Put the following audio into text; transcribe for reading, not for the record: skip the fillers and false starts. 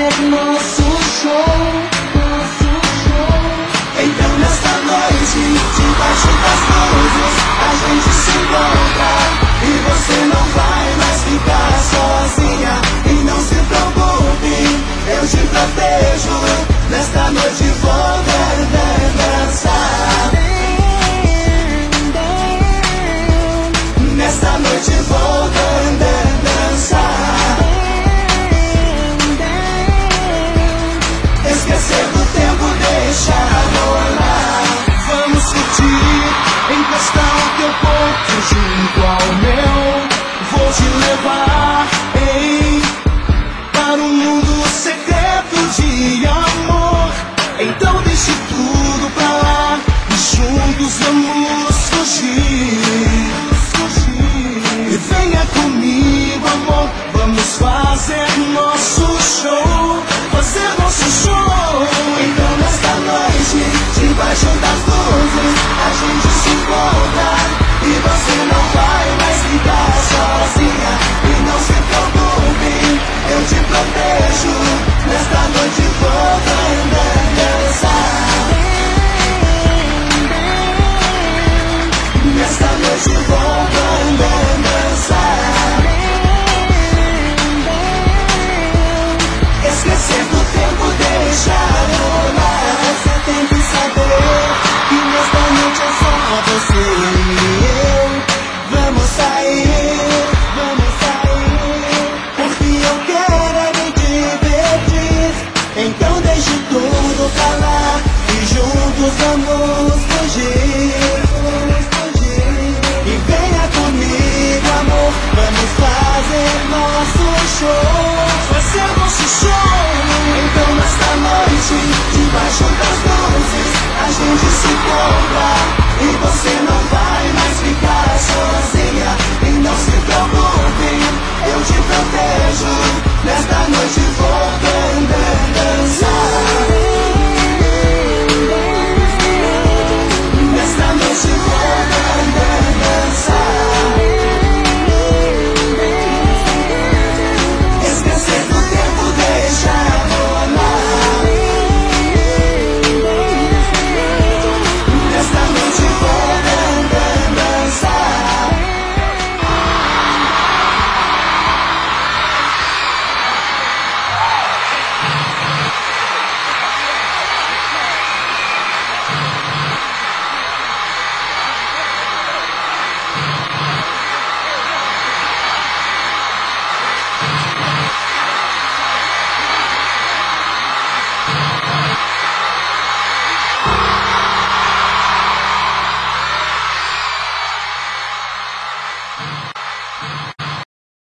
fazer nosso show. Então nesta noite, debaixo das luzes, a gente se encontra e você não vai mais ficar sozinha. E não se preocupe, eu te protejo. Nesta noite vou dançar. Nesta noite vou dançar. Esquecer do tempo, deixa rolar. Vamos curtir, encostar o teu corpo junto ao meu. Vou te levar, ei, para um mundo secreto de amor. Então deixe tudo pra lá e juntos vamos fugir. E venha comigo, amor, vamos fazer nosso show. Fazer nosso show. Então nesta noite, debaixo das luzes,